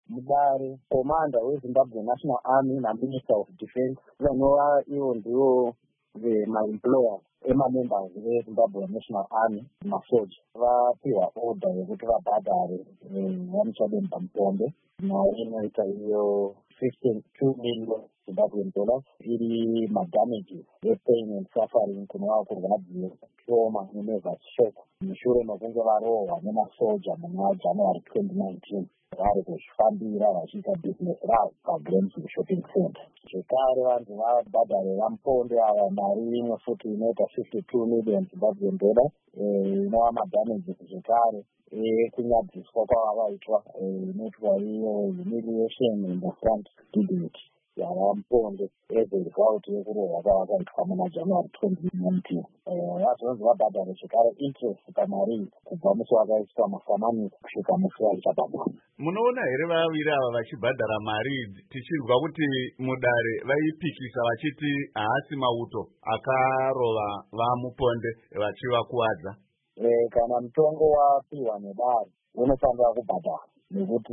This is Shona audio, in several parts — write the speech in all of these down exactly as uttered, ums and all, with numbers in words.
Mudare, Commander weZimbabwe National Army naMinister of Defense vanova ivo ndivo vemaemployers emamembers veZimbabwe National Army masoja vapiwa order yekuti vabhadhare vamuchadeni pamutombe mari inoita iyo fifteen two million Zimbabwean dollars iri madamages epain and suffering kunova kurwadziwa trauma nenervous shock mushure mekunge varohwa nemasoja muna January twenty nineteen vari kuzvifambira vachiita business ravo paGrandview shopping center. Zvekare vanhu vabhadhare vamuponde ava mari imwe futi inoita fifty-two million Zimbabwean dollars inova madamages zvekare ekunyadziswa kwavavaitwa inoitwa iyo humiliation in the front debate yavamuponde as a result yekurohwa kwavakaitwa muna January twenty nineteen. Vazonzi vabhadhare zvekare interest pamari kubva musi vakaiswa masamanisi kusvika musi vaichapabva. Munoona here vaviri ava vachibhadhara mari tichizwa kuti Mudare vaipikisa vachiti haasi mauto akarova vamuponde vachivakuwadza? Kana mutongo wapiwa nedare unofanira kubhadhara nekuti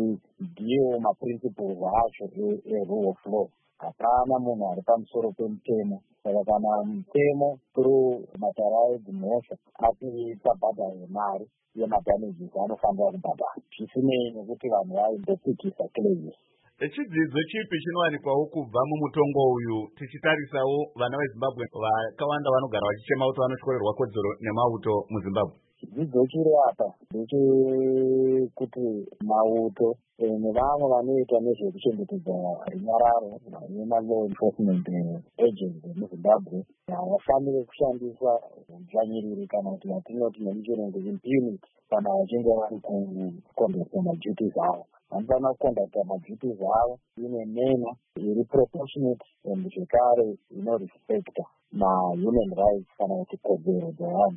ndiwo maprinciples acho erule of law. Hapana munhu ari pamusoro pemutemo. Saka kana mutemo through mataraidzi mhosva ati tabhadhare mari yemadamages anofanira kubhadhara zvisinei nekuti vanhu vaimbopikisa claims. Chidzidzo chipi chinowanikwawo kubva mumutongo uyu tichitarisawo vana veZimbabwe vakawanda vanogara vachichema kuti vanotyorerwa kodzero nemauto muZimbabwe? Chidzidzo chiri apa ndechekuti mauto nevamwe vanoita nezvekuchengetedza runyararo nema-law enforcement agents muZimbabwe havafaniri kushandisa udzvanyiriri kana kuti vatinoti nemuchirungu impunity kana vachinge vari kuconducta maduties avo. Vanofanira kuconducta maduties avo ine manner iri proportionate and zvekare inorespecta mahuman rights kana kuti kodzero dzevanhu.